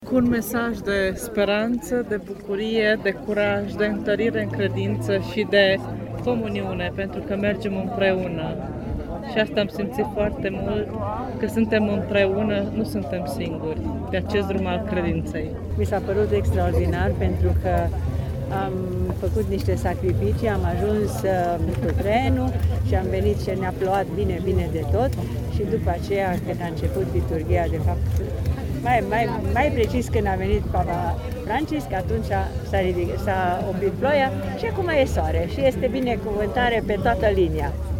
cu un mesaj de speranță, de bucurie, de curaj, de întărire în credință și de comuniune, pentru că mergem împreună. Și asta am simțit foarte mult, că suntem împreună, nu suntem singuri, pe acest drum al credinței. Mi s-a părut extraordinar pentru că am făcut niște sacrificii, am ajuns cu trenul și am venit și ne-a plouat bine, bine de tot și după aceea când a început liturghia, de fapt, mai precis când a venit Papa Francisc, atunci s-a oprit ploaia și acum e soare și este binecuvântare pe toată linia.